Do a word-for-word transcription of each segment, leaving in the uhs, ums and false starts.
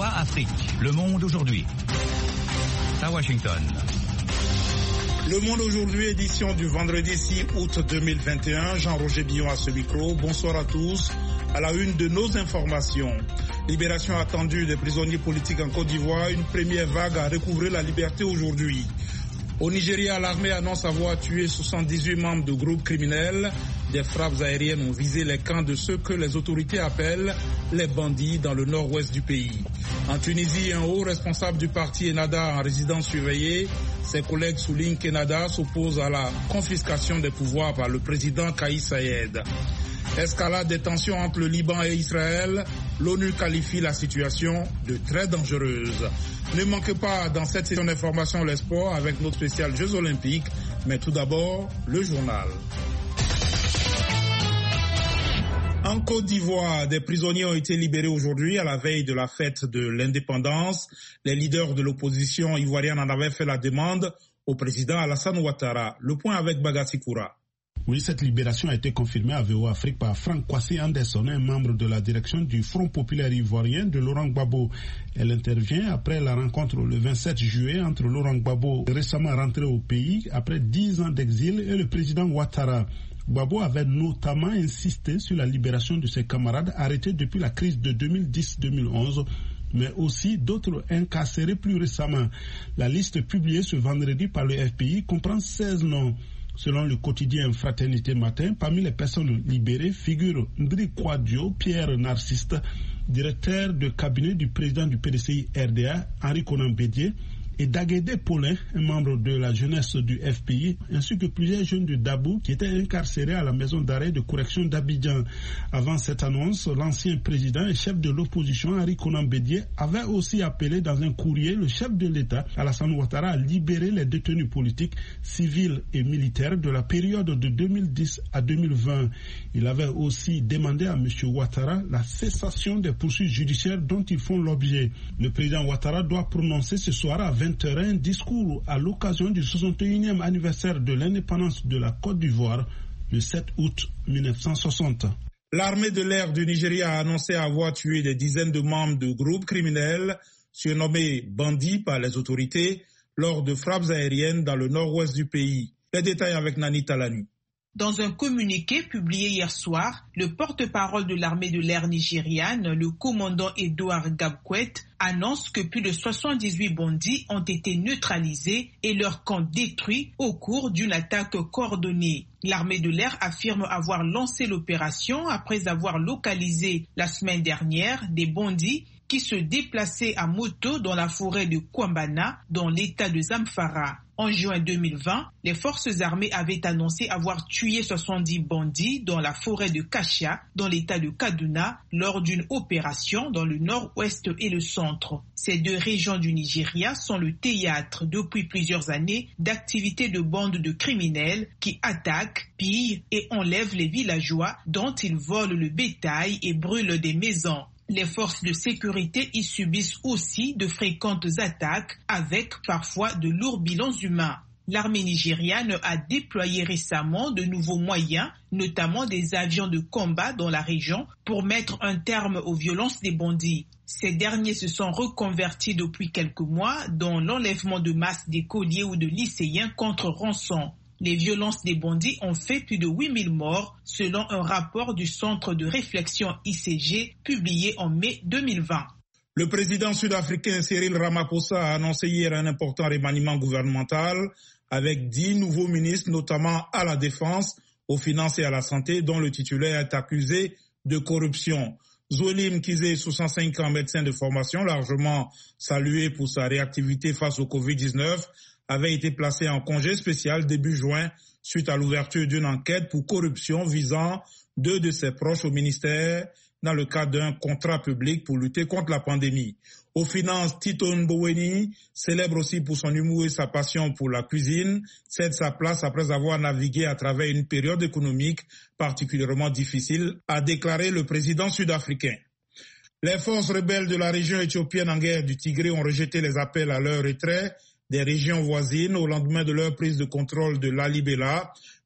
V O A Afrique, Le Monde aujourd'hui. À Washington. Le Monde aujourd'hui, édition du vendredi six août deux mille vingt et un. Jean-Roger Billon à ce micro. Bonsoir à tous. À la une de nos informations. Libération attendue des prisonniers politiques en Côte d'Ivoire. Une première vague a recouvré la liberté aujourd'hui. Au Nigeria, l'armée annonce avoir tué soixante-dix-huit membres de groupes criminels. Des frappes aériennes ont visé les camps de ceux que les autorités appellent les bandits dans le nord-ouest du pays. En Tunisie, un haut responsable du parti Ennahda en résidence surveillée. Ses collègues soulignent qu'Ennahda s'oppose à la confiscation des pouvoirs par le président Kais Saied. Escalade des tensions entre le Liban et Israël, l'ONU qualifie la situation de très dangereuse. Ne manquez pas dans cette session d'information les sports avec notre spécial Jeux Olympiques, mais tout d'abord le journal. En Côte d'Ivoire, des prisonniers ont été libérés aujourd'hui à la veille de la fête de l'indépendance. Les leaders de l'opposition ivoirienne en avaient fait la demande au président Alassane Ouattara. Le point avec Bagassi Koura. Oui, cette libération a été confirmée à V O A Afrique par Franck Kwasi Anderson, un membre de la direction du Front populaire ivoirien de Laurent Gbagbo. Elle intervient après la rencontre le vingt-sept juillet entre Laurent Gbagbo, récemment rentré au pays après dix ans d'exil, et le président Ouattara. Gbagbo avait notamment insisté sur la libération de ses camarades arrêtés depuis la crise de deux mille dix deux mille onze, mais aussi d'autres incarcérés plus récemment. La liste publiée ce vendredi par le F P I comprend seize noms. Selon le quotidien Fraternité Matin, parmi les personnes libérées figurent Ndri Kouadio, Pierre Narciste, directeur de cabinet du président du P D C I R D A, Henri Konan Bédié, et Daguédé Paulin, un membre de la jeunesse du F P I, ainsi que plusieurs jeunes de Dabou qui étaient incarcérés à la maison d'arrêt de correction d'Abidjan. Avant cette annonce, l'ancien président et chef de l'opposition, Henri Konan Bédié, avait aussi appelé dans un courrier le chef de l'État, Alassane Ouattara, à libérer les détenus politiques, civils et militaires de la période de deux mille dix à deux mille vingt. Il avait aussi demandé à M. Ouattara la cessation des poursuites judiciaires dont ils font l'objet. Le président Ouattara doit prononcer ce soir à vingt heures un discours à l'occasion du soixante et unième anniversaire de l'indépendance de la Côte d'Ivoire le sept août mille neuf cent soixante. L'armée de l'air du Nigeria a annoncé avoir tué des dizaines de membres de groupes criminels surnommés bandits par les autorités lors de frappes aériennes dans le nord-ouest du pays. Les détails avec Nani Talani. Dans un communiqué publié hier soir, le porte-parole de l'armée de l'air nigériane, le commandant Edouard Gabkwet, annonce que plus de soixante-dix-huit bandits ont été neutralisés et leurs camps détruits au cours d'une attaque coordonnée. L'armée de l'air affirme avoir lancé l'opération après avoir localisé la semaine dernière des bandits qui se déplaçaient à moto dans la forêt de Kwambana, dans l'état de Zamfara. En juin deux mille vingt, les forces armées avaient annoncé avoir tué soixante-dix bandits dans la forêt de Kachia, dans l'état de Kaduna, lors d'une opération dans le nord-ouest et le centre. Ces deux régions du Nigeria sont le théâtre depuis plusieurs années d'activités de bandes de criminels qui attaquent, pillent et enlèvent les villageois dont ils volent le bétail et brûlent des maisons. Les forces de sécurité y subissent aussi de fréquentes attaques avec parfois de lourds bilans humains. L'armée nigériane a déployé récemment de nouveaux moyens, notamment des avions de combat dans la région, pour mettre un terme aux violences des bandits. Ces derniers se sont reconvertis depuis quelques mois dans l'enlèvement de masse d'écoliers ou de lycéens contre rançon. Les violences des bandits ont fait plus de huit mille morts, selon un rapport du Centre de réflexion I C G publié en mai deux mille vingt. Le président sud-africain Cyril Ramaphosa a annoncé hier un important remaniement gouvernemental avec dix nouveaux ministres, notamment à la défense, aux finances et à la santé, dont le titulaire est accusé de corruption. Zouelim Kizé, soixante-cinq ans, médecin de formation, largement salué pour sa réactivité face au covid dix-neuf, avait été placé en congé spécial début juin suite à l'ouverture d'une enquête pour corruption visant deux de ses proches au ministère dans le cadre d'un contrat public pour lutter contre la pandémie. Aux finances, Tito Mboweni, célèbre aussi pour son humour et sa passion pour la cuisine, cède sa place après avoir navigué à travers une période économique particulièrement difficile, a déclaré le président sud-africain. Les forces rebelles de la région éthiopienne en guerre du Tigré ont rejeté les appels à leur retrait des régions voisines au lendemain de leur prise de contrôle de Lalibela,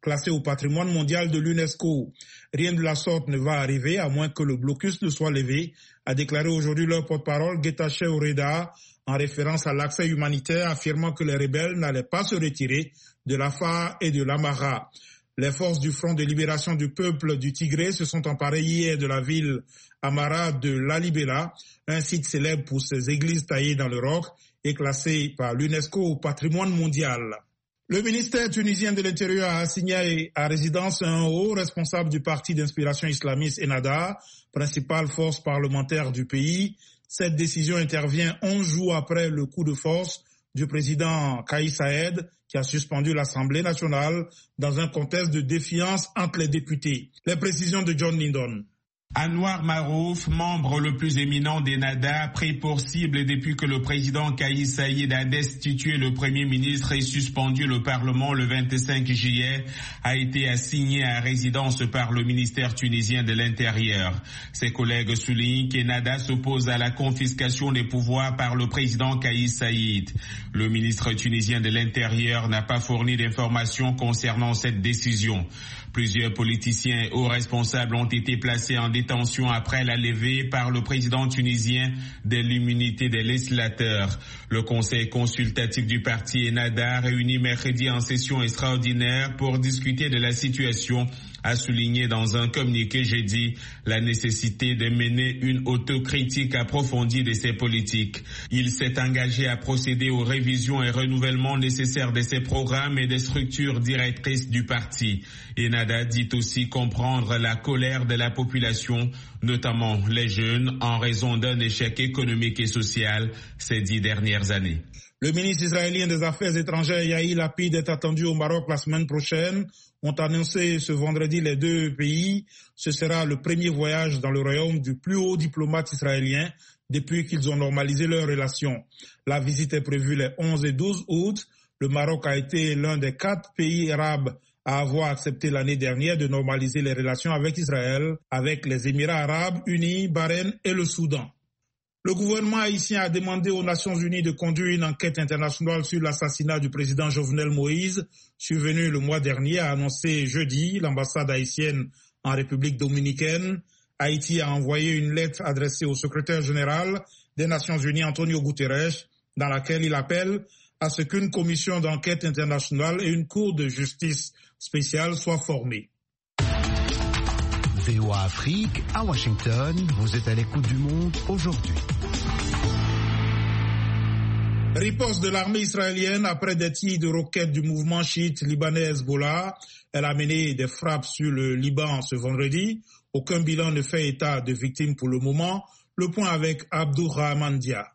classé au patrimoine mondial de l'UNESCO. Rien de la sorte ne va arriver à moins que le blocus ne soit levé, a déclaré aujourd'hui leur porte-parole Getachew Reda, en référence à l'accès humanitaire, affirmant que les rebelles n'allaient pas se retirer de l'Afar et de l'Amara. Les forces du Front de libération du peuple du Tigré se sont emparées hier de la ville Amara de Lalibela, un site célèbre pour ses églises taillées dans le roc et classé par l'UNESCO au patrimoine mondial. Le ministère tunisien de l'Intérieur a assigné à résidence un haut responsable du parti d'inspiration islamiste Ennahda, principale force parlementaire du pays. Cette décision intervient onze jours après le coup de force du président Kais Saied, qui a suspendu l'Assemblée nationale dans un contexte de défiance entre les députés. Les précisions de John Lindon. Anwar Marouf, membre le plus éminent d'Ennahda, pris pour cible depuis que le président Kais Saied a destitué le premier ministre et suspendu le Parlement le vingt-cinq juillet, a été assigné à résidence par le ministère tunisien de l'Intérieur. Ses collègues soulignent qu'Ennahda s'oppose à la confiscation des pouvoirs par le président Kais Saied. Le ministre tunisien de l'Intérieur n'a pas fourni d'informations concernant cette décision. Plusieurs politiciens et hauts responsables ont été placés en détention après la levée par le président tunisien de l'immunité des législateurs. Le conseil consultatif du parti Ennahda, réuni mercredi en session extraordinaire pour discuter de la situation, a souligné dans un communiqué jeudi la nécessité de mener une autocritique approfondie de ses politiques. Il s'est engagé à procéder aux révisions et renouvellements nécessaires de ses programmes et des structures directrices du parti. Ennahda dit aussi comprendre la colère de la population, notamment les jeunes, en raison d'un échec économique et social ces dix dernières années. Le ministre israélien des Affaires étrangères Yair Lapid est attendu au Maroc la semaine prochaine. Ont annoncé ce vendredi les deux pays. Ce sera le premier voyage dans le royaume du plus haut diplomate israélien depuis qu'ils ont normalisé leurs relations. La visite est prévue les onze et douze août. Le Maroc a été l'un des quatre pays arabes à avoir accepté l'année dernière de normaliser les relations avec Israël, avec les Émirats arabes unis, Bahreïn et le Soudan. Le gouvernement haïtien a demandé aux Nations unies de conduire une enquête internationale sur l'assassinat du président Jovenel Moïse, survenu le mois dernier, a annoncé jeudi l'ambassade haïtienne en République dominicaine. Haïti a envoyé une lettre adressée au secrétaire général des Nations unies, Antonio Guterres, dans laquelle il appelle à ce qu'une commission d'enquête internationale et une cour de justice spéciale soient formées. V O A Afrique, à Washington, vous êtes à l'écoute du monde aujourd'hui. Riposte de l'armée israélienne après des tirs de roquettes du mouvement chiite libanais Hezbollah. Elle a mené des frappes sur le Liban ce vendredi. Aucun bilan ne fait état de victimes pour le moment. Le point avec Abdourahman Dia.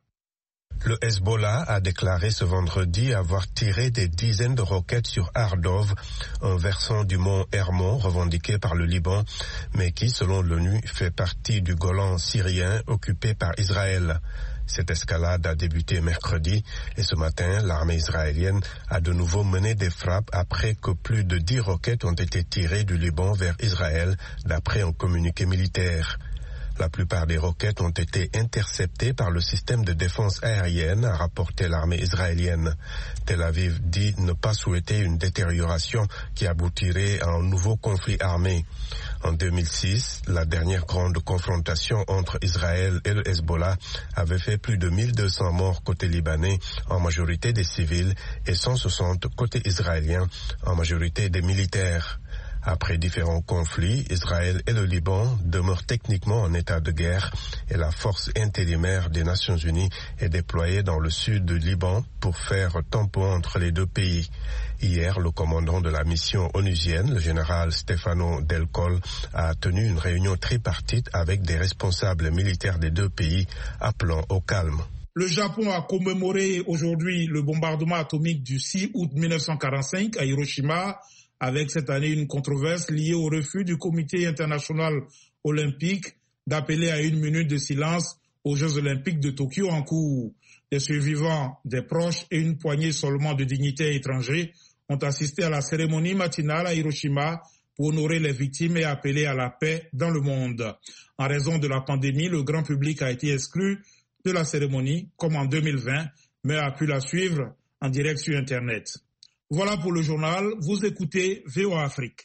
Le Hezbollah a déclaré ce vendredi avoir tiré des dizaines de roquettes sur Ardov, un versant du mont Hermon revendiqué par le Liban, mais qui, selon l'ONU, fait partie du Golan syrien occupé par Israël. Cette escalade a débuté mercredi et ce matin, l'armée israélienne a de nouveau mené des frappes après que plus de dix roquettes ont été tirées du Liban vers Israël, d'après un communiqué militaire. La plupart des roquettes ont été interceptées par le système de défense aérienne, a rapporté l'armée israélienne. Tel Aviv dit ne pas souhaiter une détérioration qui aboutirait à un nouveau conflit armé. En deux mille six, la dernière grande confrontation entre Israël et le Hezbollah avait fait plus de mille deux cents morts côté libanais, en majorité des civils, et cent soixante côté israélien, en majorité des militaires. Après différents conflits, Israël et le Liban demeurent techniquement en état de guerre et la force intérimaire des Nations Unies est déployée dans le sud du Liban pour faire tampon entre les deux pays. Hier, le commandant de la mission onusienne, le général Stefano Del Col, a tenu une réunion tripartite avec des responsables militaires des deux pays, appelant au calme. Le Japon a commémoré aujourd'hui le bombardement atomique du six août mille neuf cent quarante-cinq à Hiroshima, avec cette année une controverse liée au refus du Comité international olympique d'appeler à une minute de silence aux Jeux olympiques de Tokyo en cours. Les survivants, des proches et une poignée seulement de dignitaires étrangers ont assisté à la cérémonie matinale à Hiroshima pour honorer les victimes et appeler à la paix dans le monde. En raison de la pandémie, le grand public a été exclu de la cérémonie, comme en deux mille vingt, mais a pu la suivre en direct sur Internet. Voilà pour le journal. Vous écoutez V O A Afrique.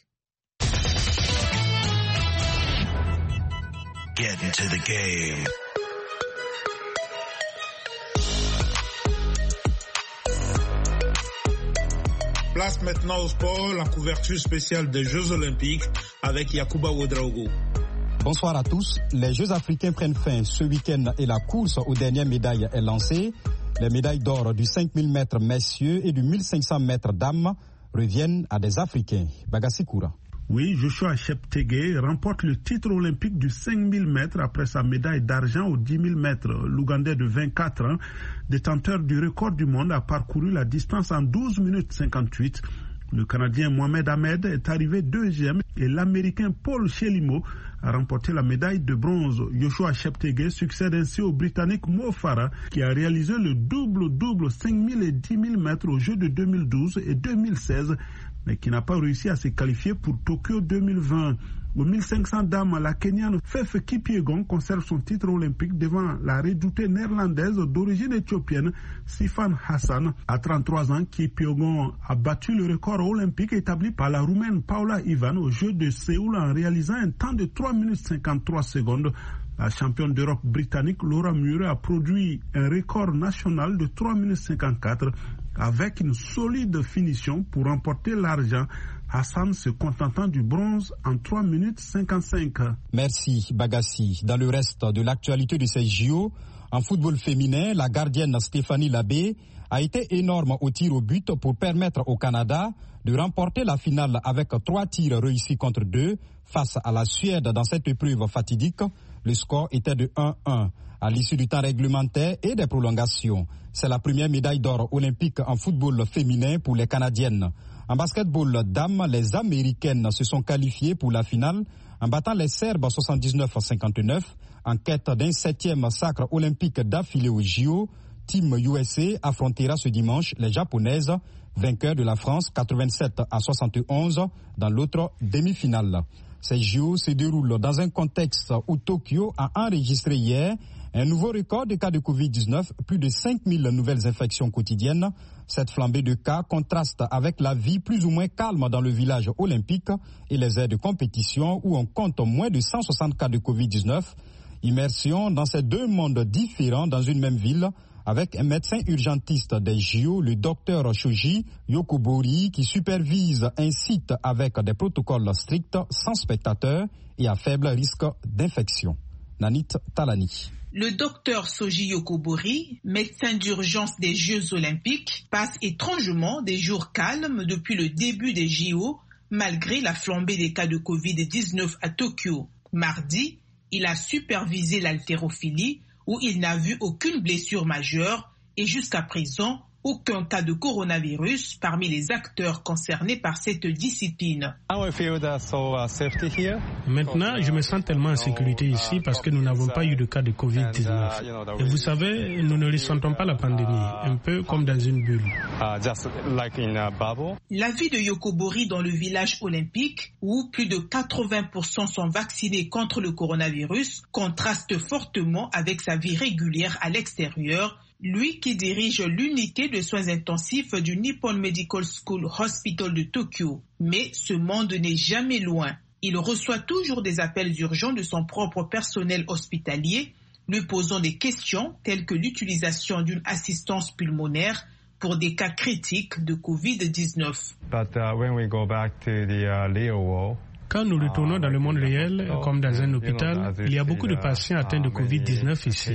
Get into the game. Place maintenant au sport, la couverture spéciale des Jeux Olympiques avec Yacouba Ouedraogo. Bonsoir à tous. Les Jeux africains prennent fin ce week-end et la course aux dernières médailles est lancée. Les médailles d'or du cinq mille mètres messieurs et du mille cinq cents mètres dames reviennent à des Africains. Bagassi Koura. Oui, Joshua Cheptegei remporte le titre olympique du cinq mille mètres après sa médaille d'argent aux dix mille mètres. L'Ougandais de vingt-quatre ans, détenteur du record du monde, a parcouru la distance en douze minutes cinquante-huit. Le Canadien Mohamed Ahmed est arrivé deuxième et l'Américain Paul Chelimo a remporté la médaille de bronze. Joshua Cheptegei succède ainsi au Britannique Mo Farah qui a réalisé le double-double cinq mille et dix mille mètres aux Jeux de deux mille douze et deux mille seize, mais qui n'a pas réussi à se qualifier pour Tokyo deux mille vingt. Au mille cinq cents dames, la Kenyane Fefe Kipyegon conserve son titre olympique devant la redoutée néerlandaise d'origine éthiopienne Sifan Hassan. À trente-trois ans, Kipyegon a battu le record olympique établi par la Roumaine Paula Ivan aux Jeux de Séoul en réalisant un temps de trois minutes cinquante-trois secondes. La championne d'Europe britannique Laura Muir a produit un record national de trois minutes cinquante-quatre avec une solide finition pour remporter l'argent. Hassan se contentant du bronze en trois minutes cinquante-cinq. Merci Bagassi. Dans le reste de l'actualité de ces J O, en football féminin, la gardienne Stéphanie Labé a été énorme au tir au but pour permettre au Canada de remporter la finale avec trois tirs réussis contre deux face à la Suède dans cette épreuve fatidique. Le score était de un un. À l'issue du temps réglementaire et des prolongations. C'est la première médaille d'or olympique en football féminin pour les Canadiennes. En basketball dames, les Américaines se sont qualifiées pour la finale en battant les Serbes soixante-dix-neuf à cinquante-neuf en quête d'un septième sacre olympique d'affilée aux J O. Team U S A affrontera ce dimanche les Japonaises, vainqueurs de la France quatre-vingt-sept à soixante et onze dans l'autre demi-finale. Ces J O se déroulent dans un contexte où Tokyo a enregistré hier un nouveau record de cas de covid dix-neuf, plus de cinq mille nouvelles infections quotidiennes. Cette flambée de cas contraste avec la vie plus ou moins calme dans le village olympique et les aires de compétition où on compte moins de cent soixante cas de covid dix-neuf. Immersion dans ces deux mondes différents dans une même ville avec un médecin urgentiste des J O, le docteur Shoji Yokobori, qui supervise un site avec des protocoles stricts, sans spectateurs et à faible risque d'infection. Nanit Talani. Le docteur Soji Yokobori, médecin d'urgence des Jeux Olympiques, passe étrangement des jours calmes depuis le début des J O, malgré la flambée des cas de covid dix-neuf à Tokyo. Mardi, il a supervisé l'haltérophilie, où il n'a vu aucune blessure majeure et jusqu'à présent, aucun cas de coronavirus parmi les acteurs concernés par cette discipline. Maintenant, je me sens tellement en sécurité ici parce que nous n'avons pas eu de cas de covid dix-neuf. Et vous savez, nous ne ressentons pas la pandémie, un peu comme dans une bulle. La vie de Yokobori dans le village olympique, où plus de quatre-vingts pour cent sont vaccinés contre le coronavirus, contraste fortement avec sa vie régulière à l'extérieur. Lui qui dirige l'unité de soins intensifs du Nippon Medical School Hospital de Tokyo. Mais ce monde n'est jamais loin. Il reçoit toujours des appels urgents de son propre personnel hospitalier, lui posant des questions telles que l'utilisation d'une assistance pulmonaire pour des cas critiques de covid dix-neuf. But, uh, when we go back to the, uh, real world, Quand nous retournons dans le monde réel, comme dans un hôpital, il y a beaucoup de patients atteints de covid dix-neuf ici.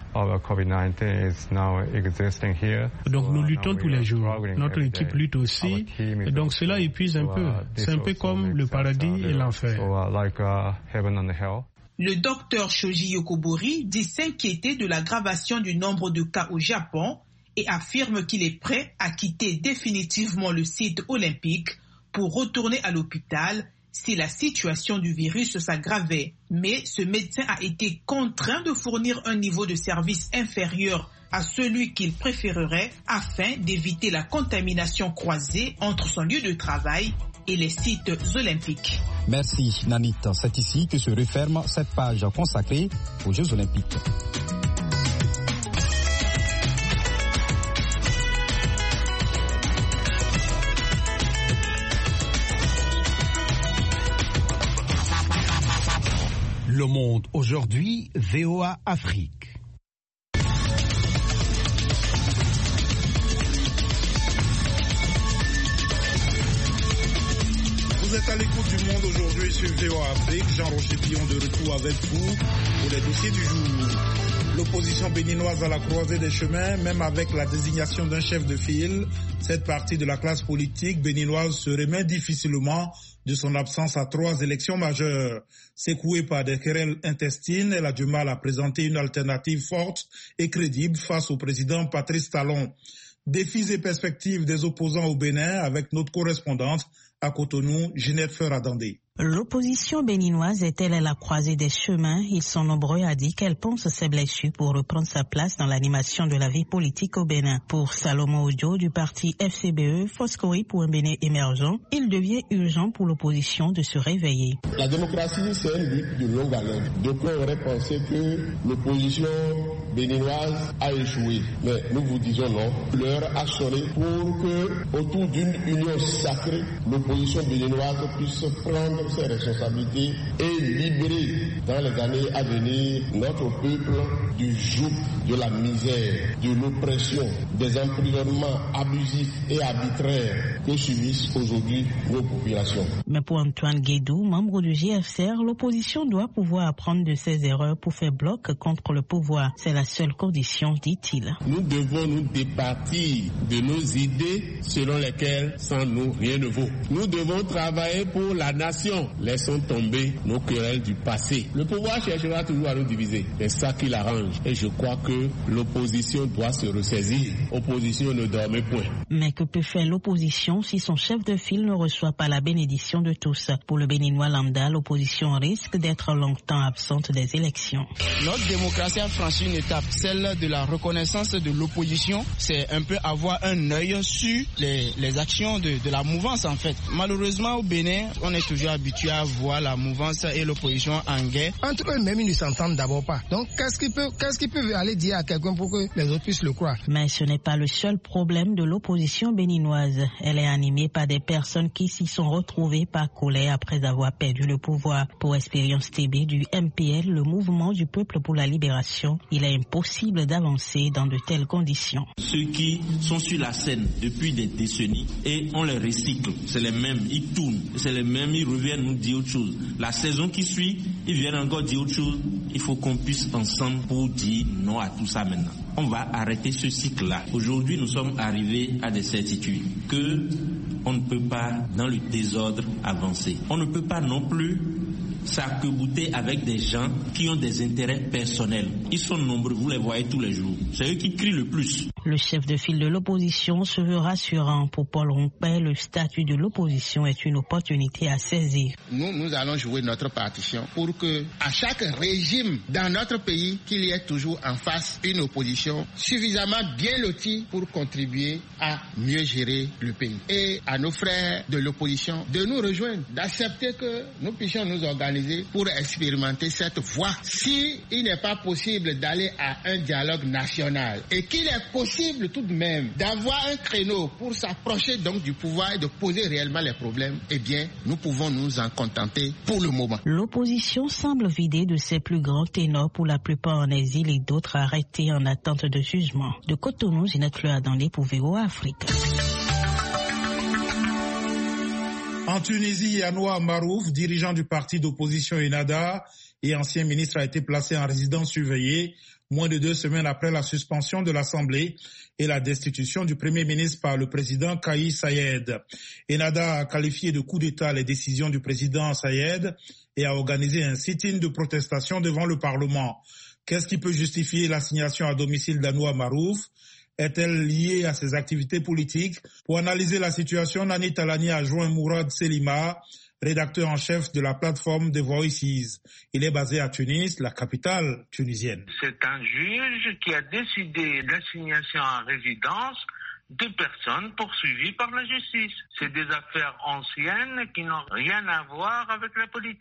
Donc nous luttons tous les jours. Notre équipe lutte aussi. Et donc cela épuise un peu. C'est un peu comme le paradis et l'enfer. Le docteur Shoji Yokobori dit s'inquiéter de l'aggravation du nombre de cas au Japon et affirme qu'il est prêt à quitter définitivement le site olympique pour retourner à l'hôpital si la situation du virus s'aggravait. Mais ce médecin a été contraint de fournir un niveau de service inférieur à celui qu'il préférerait afin d'éviter la contamination croisée entre son lieu de travail et les sites olympiques. Merci Nanit. C'est ici que se referme cette page consacrée aux Jeux olympiques. Le Monde aujourd'hui, V O A Afrique. Vous êtes à l'écoute du Monde aujourd'hui sur V O A Afrique. Jean-Roger Billon de retour avec vous pour les dossiers du jour. L'opposition béninoise à la croisée des chemins, même avec la désignation d'un chef de file, cette partie de la classe politique béninoise se remet difficilement de son absence à trois élections majeures. Secouée par des querelles intestines, elle a du mal à présenter une alternative forte et crédible face au président Patrice Talon. Défis et perspectives des opposants au Bénin avec notre correspondante à Cotonou, Ginette Feradandé. L'opposition béninoise est-elle à la croisée des chemins? Ils sont nombreux à dire qu'elle pense ses blessures pour reprendre sa place dans l'animation de la vie politique au Bénin. Pour Salomon Odio du parti F C B E, Foscori pour un Bénin émergent, il devient urgent pour l'opposition de se réveiller. La démocratie, c'est une lutte de longue haleine. D'aucuns auraient pensé que l'opposition béninoise a échoué. Mais nous vous disons non. L'heure a sonné pour que, autour d'une union sacrée, l'opposition béninoise puisse prendre ses responsabilités et libérer dans les années à venir notre peuple du joug de la misère, de l'oppression, des emprisonnements abusifs et arbitraires que subissent aujourd'hui nos populations. Mais pour Antoine Guédou, membre du G F C R, l'opposition doit pouvoir apprendre de ses erreurs pour faire bloc contre le pouvoir. C'est la seule condition, dit-il. Nous devons nous départir de nos idées selon lesquelles sans nous rien ne vaut. Nous devons travailler pour la nation. Laissons tomber nos querelles du passé. Le pouvoir cherchera toujours à nous diviser. C'est ça qui l'arrange. Et je crois que l'opposition doit se ressaisir. Opposition ne dormait point. Mais que peut faire l'opposition si son chef de file ne reçoit pas la bénédiction de tous? Pour le Béninois lambda, l'opposition risque d'être longtemps absente des élections. Notre démocratie a franchi une étape, celle de la reconnaissance de l'opposition. C'est un peu avoir un œil sur les, les actions de, de la mouvance en fait. Malheureusement au Bénin, on est toujours habitué à voir la mouvance et l'opposition en guerre. Entre eux-mêmes, ils ne s'entendent d'abord pas. Donc, qu'est-ce qu'ils peuvent, qu'est-ce qu'ils peuvent aller dire à quelqu'un pour que les autres puissent le croire? Mais ce n'est pas le seul problème de l'opposition béninoise. Elle est animée par des personnes qui s'y sont retrouvées par colère après avoir perdu le pouvoir. Pour Expérience T B du M P L, le mouvement du peuple pour la libération, il est impossible d'avancer dans de telles conditions. Ceux qui sont sur la scène depuis des décennies et on les recycle, c'est les mêmes, ils tournent, c'est les mêmes, ils reviennent nous dire autre chose. La saison qui suit, ils viennent encore dire autre chose. Il faut qu'on puisse ensemble pour dire non à tout ça maintenant. On va arrêter ce cycle-là. Aujourd'hui, nous sommes arrivés à des certitudes que on ne peut pas, dans le désordre, avancer. On ne peut pas non plus s'arc-bouter avec des gens qui ont des intérêts personnels. Ils sont nombreux, vous les voyez tous les jours. C'est eux qui crient le plus. Le chef de file de l'opposition se veut rassurant. Pour Paul Rompet, le statut de l'opposition est une opportunité à saisir. Nous, nous allons jouer notre partition pour que, à chaque régime dans notre pays, qu'il y ait toujours en face une opposition suffisamment bien lotie pour contribuer à mieux gérer le pays. Et à nos frères de l'opposition de nous rejoindre, d'accepter que nous puissions nous organiser pour expérimenter cette voie. Si il n'est pas possible d'aller à un dialogue national et qu'il est possible tout de même d'avoir un créneau pour s'approcher donc du pouvoir et de poser réellement les problèmes, eh bien, nous pouvons nous en contenter pour le moment. L'opposition semble vidée de ses plus grands ténors, pour la plupart en exil et d'autres arrêtés en attente de jugement. De Cotonou, Ginette Feradandé pour V O A Afrique. En Tunisie, Yanoua Marouf, dirigeant du parti d'opposition Ennahda et ancien ministre, a été placé en résidence surveillée moins de deux semaines après la suspension de l'Assemblée et la destitution du Premier ministre par le président Kais Saied. Ennahda a qualifié de coup d'État les décisions du président Saied et a organisé un sit-in de protestation devant le Parlement. Qu'est-ce qui peut justifier l'assignation à domicile d'Yanoua Marouf? Est-elle liée à ses activités politiques? Pour analyser la situation, Nani Talani a joint Mourad Selima, rédacteur en chef de la plateforme The Voices. Il est basé à Tunis, la capitale tunisienne. C'est un juge qui a décidé l'assignation en résidence de personnes poursuivies par la justice. C'est des affaires anciennes qui n'ont rien à voir avec la politique.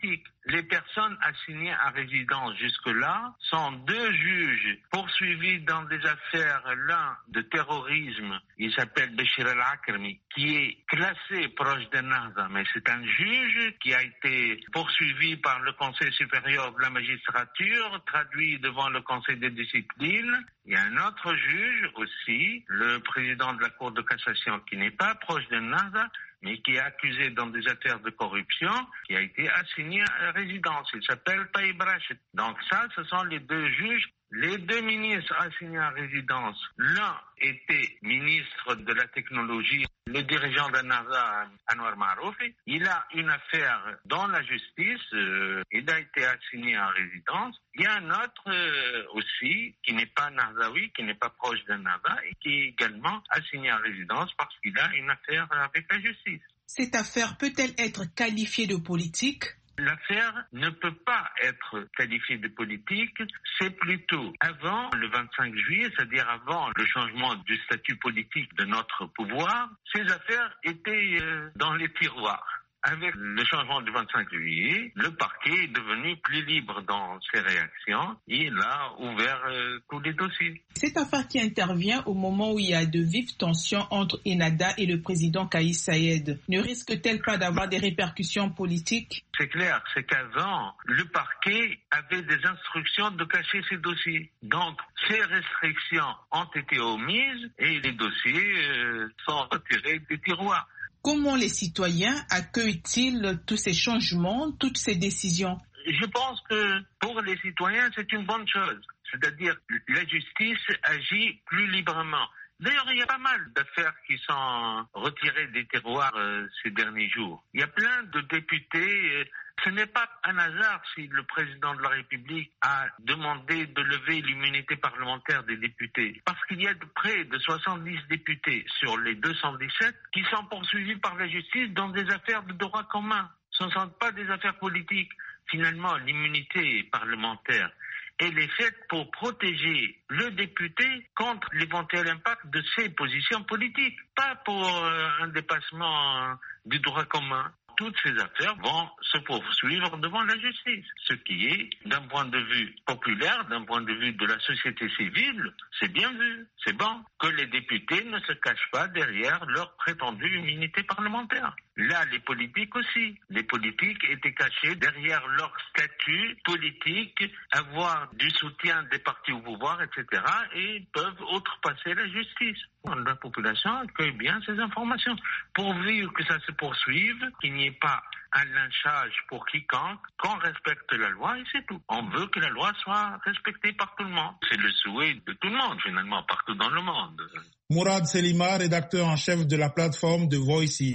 Les personnes assignées à résidence jusque-là sont deux juges poursuivis dans des affaires, l'un de terrorisme, il s'appelle Béchir El-Akrami, qui est classé proche de Nahda, mais c'est un juge qui a été poursuivi par le Conseil supérieur de la magistrature, traduit devant le Conseil de discipline. Il y a un autre juge aussi, le président de la Cour de cassation, qui n'est pas proche de Nahda, mais qui est accusé dans des affaires de corruption, qui a été assigné à résidence. Il s'appelle Taïb Rachid. Donc ça, ce sont les deux juges. Les deux ministres assignés à résidence, l'un était ministre de la technologie, le dirigeant de Nahda, Anwar Maroufi. Il a une affaire dans la justice, euh, il a été assigné à résidence. Il y a un autre euh, aussi, qui n'est pas Nahdaoui, qui n'est pas proche de Nahda, et qui est également assigné à résidence parce qu'il a une affaire avec la justice. Cette affaire peut-elle être qualifiée de politique ? L'affaire ne peut pas être qualifiée de politique, c'est plutôt avant le vingt-cinq juillet, c'est-à-dire avant le changement du statut politique de notre pouvoir, ces affaires étaient euh, dans les tiroirs. Avec le changement du vingt-cinq juillet, le parquet est devenu plus libre dans ses réactions et il a ouvert euh, tous les dossiers. Cette affaire qui intervient au moment où il y a de vives tensions entre Ennahda et le président Kais Saied ne risque-t-elle pas d'avoir des répercussions politiques ? C'est clair, c'est qu'avant, le parquet avait des instructions de cacher ces dossiers. Donc, ces restrictions ont été omises et les dossiers euh, sont retirés des tiroirs. Comment les citoyens accueillent-ils tous ces changements, toutes ces décisions ? Je pense que pour les citoyens, c'est une bonne chose. C'est-à-dire que la justice agit plus librement. D'ailleurs, il y a pas mal d'affaires qui sont retirées des tiroirs euh, ces derniers jours. Il y a plein de députés. Euh, ce n'est pas un hasard si le président de la République a demandé de lever l'immunité parlementaire des députés. Parce qu'il y a de près de soixante-dix députés sur les deux cent dix-sept qui sont poursuivis par la justice dans des affaires de droit commun. Ce ne sont pas des affaires politiques. Finalement, l'immunité parlementaire, elle est faite pour protéger le député contre l'éventuel impact de ses positions politiques, pas pour euh, un dépassement euh, du droit commun. Toutes ces affaires vont se poursuivre devant la justice. Ce qui est, d'un point de vue populaire, d'un point de vue de la société civile, c'est bien vu, c'est bon. Que les députés ne se cachent pas derrière leur prétendue immunité parlementaire. Là, les politiques aussi. Les politiques étaient cachés derrière leur statut politique, avoir du soutien des partis au pouvoir, et cetera, et peuvent outrepasser la justice. La population accueille bien ces informations. Pourvu que ça se poursuive, qu'il n'y ait pas un lynchage pour quiconque, qu'on respecte la loi et c'est tout. On veut que la loi soit respectée par tout le monde. C'est le souhait de tout le monde, finalement, partout dans le monde. Mourad Selima, rédacteur en chef de la plateforme de Voices.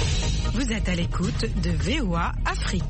Vous êtes à l'écoute de V O A Afrique.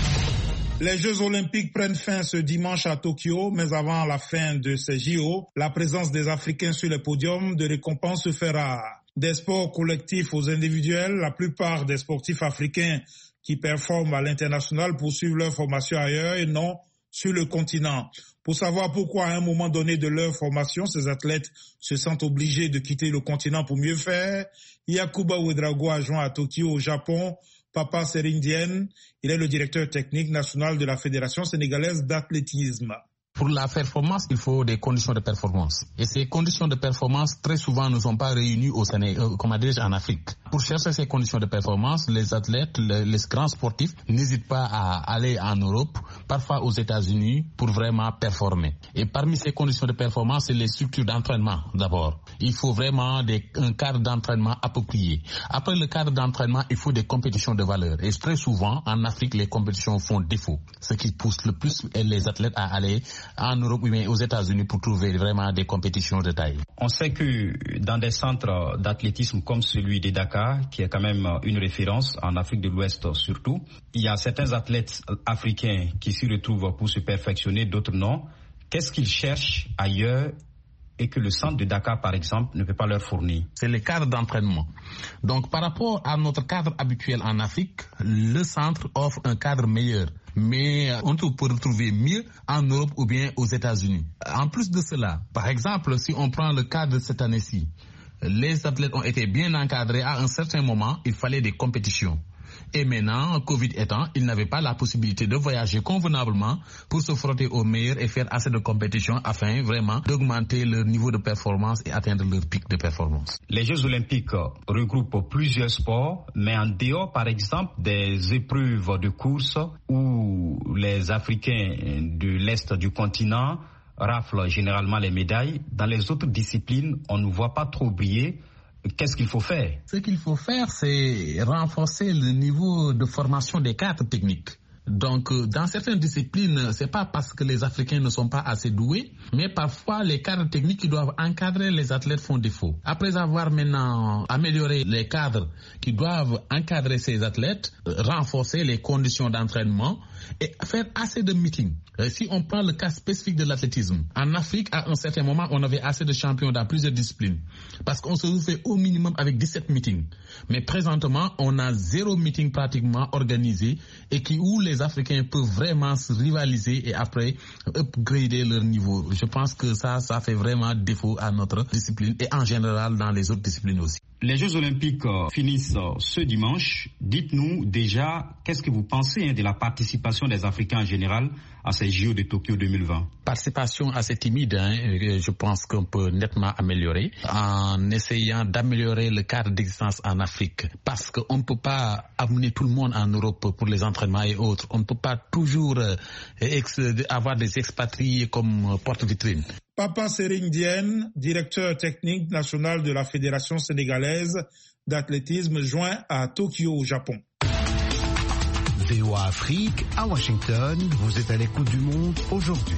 Les Jeux Olympiques prennent fin ce dimanche à Tokyo, mais avant la fin de ces J O, la présence des Africains sur les podiums de récompense se fait rare. Des sports collectifs aux individuels, la plupart des sportifs africains qui performent à l'international poursuivent leur formation ailleurs et non sur le continent. Pour savoir pourquoi à un moment donné de leur formation, ces athlètes se sentent obligés de quitter le continent pour mieux faire, Yakuba Ouedraogo a joint à Tokyo au Japon, Papa Serindienne, il est le directeur technique national de la Fédération sénégalaise d'athlétisme. Pour la performance, il faut des conditions de performance. Et ces conditions de performance, très souvent, ne sont pas réunies au Sénégal, euh, comment dirais-je, en Afrique. Pour chercher ces conditions de performance, les athlètes, les, les grands sportifs n'hésitent pas à aller en Europe, parfois aux États-Unis, pour vraiment performer. Et parmi ces conditions de performance, c'est les structures d'entraînement d'abord. Il faut vraiment des, un cadre d'entraînement approprié. Après le cadre d'entraînement, il faut des compétitions de valeur. Et très souvent, en Afrique, les compétitions font défaut. Ce qui pousse le plus les athlètes à aller en Europe ou aux États-Unis pour trouver vraiment des compétitions de taille. On sait que dans des centres d'athlétisme comme celui de Dakar, qui est quand même une référence en Afrique de l'Ouest surtout, il y a certains athlètes africains qui s'y retrouvent pour se perfectionner, d'autres non. Qu'est-ce qu'ils cherchent ailleurs et que le centre de Dakar, par exemple, ne peut pas leur fournir? C'est le cadre d'entraînement. Donc, par rapport à notre cadre habituel en Afrique, le centre offre un cadre meilleur. Mais on peut retrouver mieux en Europe ou bien aux États-Unis. En plus de cela, par exemple, si on prend le cas de cette année-ci, les athlètes ont été bien encadrés. À un certain moment, il fallait des compétitions. Et maintenant, Covid étant, ils n'avaient pas la possibilité de voyager convenablement pour se frotter au meilleur et faire assez de compétition afin vraiment d'augmenter leur niveau de performance et atteindre leur pic de performance. Les Jeux olympiques regroupent plusieurs sports, mais en dehors, par exemple, des épreuves de course où les Africains de l'Est du continent raflent généralement les médailles, dans les autres disciplines, on ne voit pas trop briller. Qu'est-ce qu'il faut faire? Ce qu'il faut faire, c'est renforcer le niveau de formation des cadres techniques. Donc, dans certaines disciplines, c'est pas parce que les Africains ne sont pas assez doués, mais parfois les cadres techniques qui doivent encadrer les athlètes font défaut. Après avoir maintenant amélioré les cadres qui doivent encadrer ces athlètes, renforcer les conditions d'entraînement et faire assez de meetings. Si on prend le cas spécifique de l'athlétisme, en Afrique, à un certain moment, on avait assez de champions dans plusieurs disciplines parce qu'on se fait au minimum avec dix-sept meetings. Mais présentement, on a zéro meeting pratiquement organisé et qui où les Africains peuvent vraiment se rivaliser et après upgrader leur niveau. Je pense que ça, ça fait vraiment défaut à notre discipline et en général dans les autres disciplines aussi. Les Jeux olympiques finissent ce dimanche. Dites-nous déjà, qu'est-ce que vous pensez de la participation des Africains en général à ces J O de Tokyo deux mille vingt? Participation assez timide, hein. Je pense qu'on peut nettement améliorer en essayant d'améliorer le cadre d'existence en Afrique. Parce qu'on ne peut pas amener tout le monde en Europe pour les entraînements et autres. On ne peut pas toujours avoir des expatriés comme porte-vitrine. Papa Sering Diène, directeur technique national de la Fédération sénégalaise d'athlétisme, joint à Tokyo, au Japon. V O A Afrique, à Washington, vous êtes à l'écoute du monde aujourd'hui.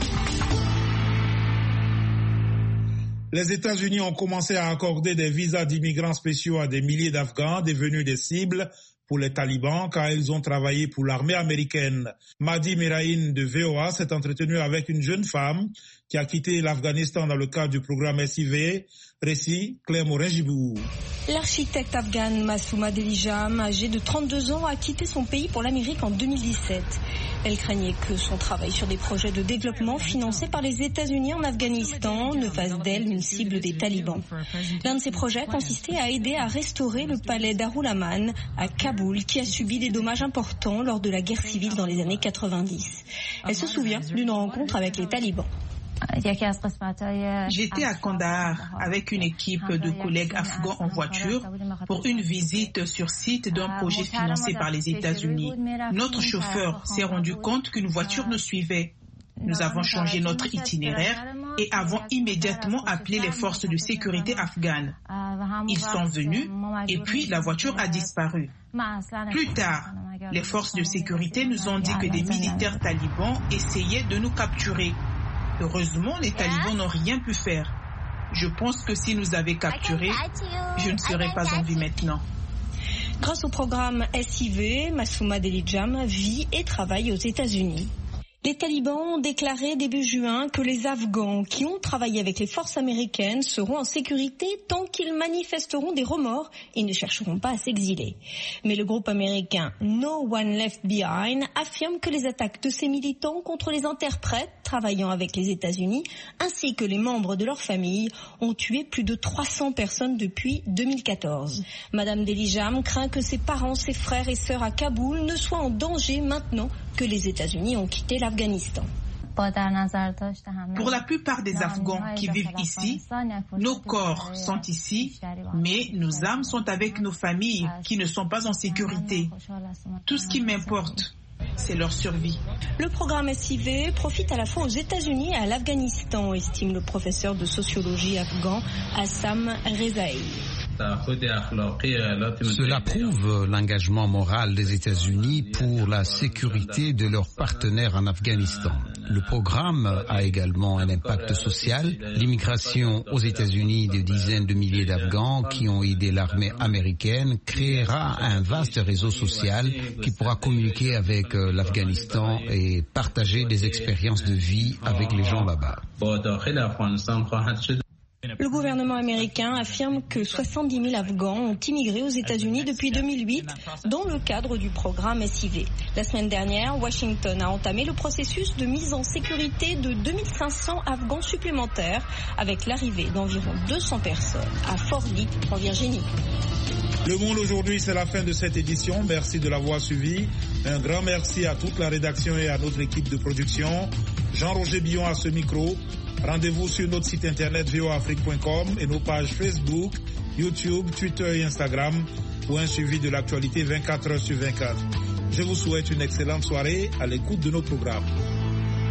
Les États-Unis ont commencé à accorder des visas d'immigrants spéciaux à des milliers d'Afghans devenus des cibles pour les talibans car ils ont travaillé pour l'armée américaine. Madi Miraïn de V O A s'est entretenu avec une jeune femme qui a quitté l'Afghanistan dans le cadre du programme S I V. Récit Claire Morin-Gibou. L'architecte afghane Massouma Delijam, âgée de trente-deux ans, a quitté son pays pour l'Amérique en deux mille dix-sept. Elle craignait que son travail sur des projets de développement financés par les États-Unis en Afghanistan ne fasse d'elle une cible des talibans. L'un de ces projets consistait à aider à restaurer le palais Darul Aman à Kaboul, qui a subi des dommages importants lors de la guerre civile dans les années quatre-vingt-dix. Elle se souvient d'une rencontre avec les talibans. J'étais à Kandahar avec une équipe de collègues afghans en voiture pour une visite sur site d'un projet financé par les États-Unis. Notre chauffeur s'est rendu compte qu'une voiture nous suivait. Nous avons changé notre itinéraire et avons immédiatement appelé les forces de sécurité afghanes. Ils sont venus et puis la voiture a disparu. Plus tard, les forces de sécurité nous ont dit que des militaires talibans essayaient de nous capturer. Heureusement, les talibans n'ont rien pu faire. Je pense que s'ils nous avaient capturés, je ne serais pas en vie maintenant. Grâce au programme S I V, Massouma Delijam vit et travaille aux États-Unis. Les talibans ont déclaré début juin que les Afghans qui ont travaillé avec les forces américaines seront en sécurité tant qu'ils manifesteront des remords et ne chercheront pas à s'exiler. Mais le groupe américain No One Left Behind affirme que les attaques de ces militants contre les interprètes travaillant avec les États-Unis ainsi que les membres de leur famille ont tué plus de trois cents personnes depuis deux mille quatorze. Madame Delijam craint que ses parents, ses frères et sœurs à Kaboul ne soient en danger maintenant que les États-Unis ont quitté l'Afghanistan. Pour la plupart des Afghans qui vivent ici, nos corps sont ici, mais nos âmes sont avec nos familles qui ne sont pas en sécurité. Tout ce qui m'importe, c'est leur survie. Le programme S I V profite à la fois aux États-Unis et à l'Afghanistan, estime le professeur de sociologie afghan Assam Rezaei. Cela prouve l'engagement moral des États-Unis pour la sécurité de leurs partenaires en Afghanistan. Le programme a également un impact social. L'immigration aux États-Unis de dizaines de milliers d'Afghans qui ont aidé l'armée américaine créera un vaste réseau social qui pourra communiquer avec l'Afghanistan et partager des expériences de vie avec les gens là-bas. Le gouvernement américain affirme que soixante-dix mille Afghans ont immigré aux États-Unis depuis deux mille huit dans le cadre du programme S I V. La semaine dernière, Washington a entamé le processus de mise en sécurité de deux mille cinq cents Afghans supplémentaires avec l'arrivée d'environ deux cents personnes à Fort Lee en Virginie. Le Monde aujourd'hui, c'est la fin de cette édition. Merci de l'avoir suivi. Un grand merci à toute la rédaction et à notre équipe de production. Jean-Roger Billon à ce micro. Rendez-vous sur notre site internet v o afrique point com et nos pages Facebook, YouTube, Twitter et Instagram pour un suivi de l'actualité vingt-quatre heures sur vingt-quatre. Je vous souhaite une excellente soirée à l'écoute de nos programmes.